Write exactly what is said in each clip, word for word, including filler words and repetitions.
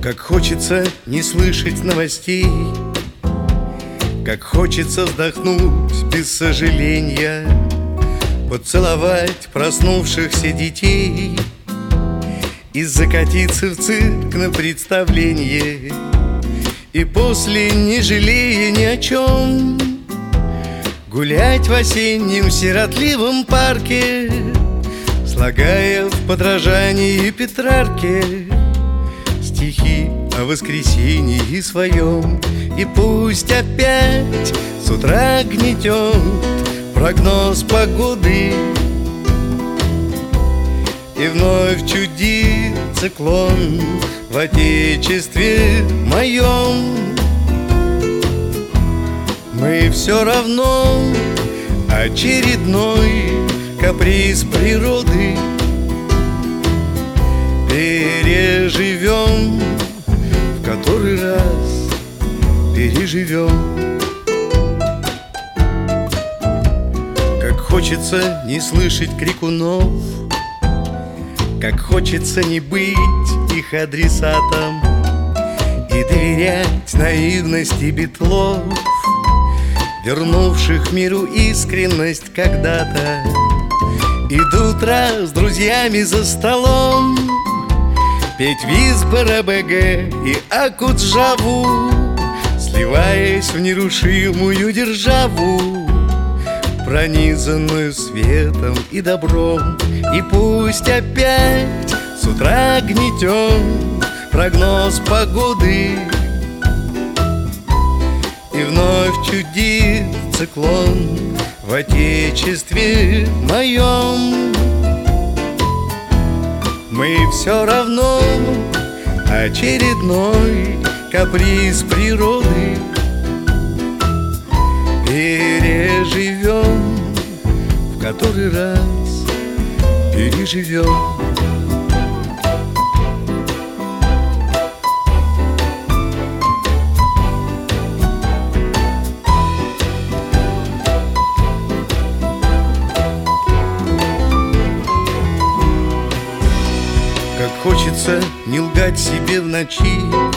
Как хочется не слышать новостей, как хочется вздохнуть без сожаления, поцеловать проснувшихся детей и закатиться в цирк на представление. И после, не жалея ни о чем, гулять в осеннем сиротливом парке, слагая в подражании Петрарке стихи о воскресенье своем. И пусть опять с утра гнетет прогноз погоды, и вновь чудит циклон в отечестве моем, мы все равно очередной каприз природы переживем, в который раз переживем. Как хочется не слышать крикунов, как хочется не быть их адресатом и доверять наивности битлов, вернувших миру искренность когда-то. И до утра с друзьями за столом петь Визбора, БГ и Акуджаву, сливаясь в нерушимую державу, пронизанную светом и добром. И пусть опять с утра гнетет прогноз погоды, и вновь чудит циклон в отечестве моем, мы все равно очередной каприз природы переживем, в который раз переживем. Как хочется не лгать себе в ночи,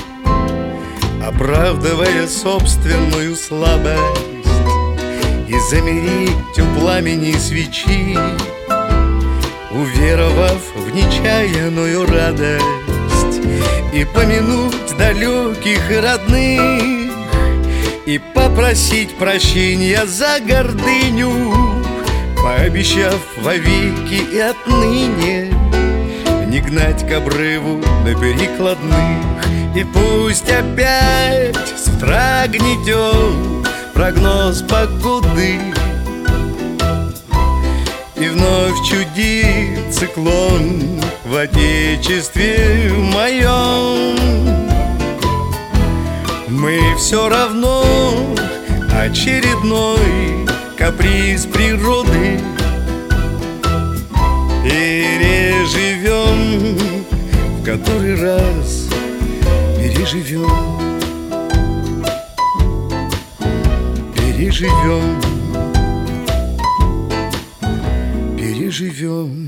оправдывая собственную слабость, и замереть у пламени свечи, уверовав в нечаянную радость, и помянуть далеких и родных, и попросить прощения за гордыню, пообещав вовеки и отныне не гнать к обрыву на перекладных. И пусть опять с утра гнетет прогноз погоды, и вновь чудит циклон в отечестве моем, мы все равно очередной каприз природы переживем, в который раз переживем, переживем, переживем.